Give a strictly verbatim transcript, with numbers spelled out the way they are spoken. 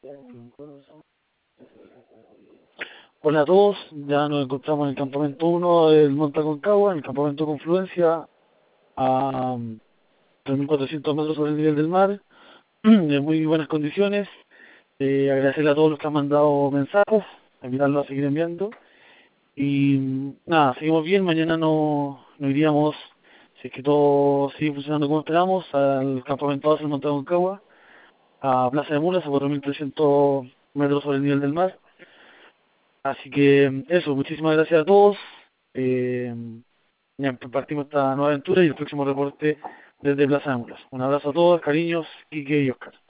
Hola a todos, ya nos encontramos en el campamento uno del Monte Aconcagua, en el campamento Confluencia, a tres mil cuatrocientos metros sobre el nivel del mar, en muy buenas condiciones. Eh, agradecerle a todos los que han mandado mensajes, invitarlos a seguir enviando. Y nada, seguimos bien, mañana no, no iríamos, si es que todo sigue funcionando como esperamos, al campamento base del Monte Aconcagua, a Plaza de Mulas, a cuatro mil trescientos metros sobre el nivel del mar. Así que eso, muchísimas gracias a todos. Eh, ya partimos esta nueva aventura y el próximo reporte desde Plaza de Mulas. Un abrazo a todos, cariños, Quique y Oscar.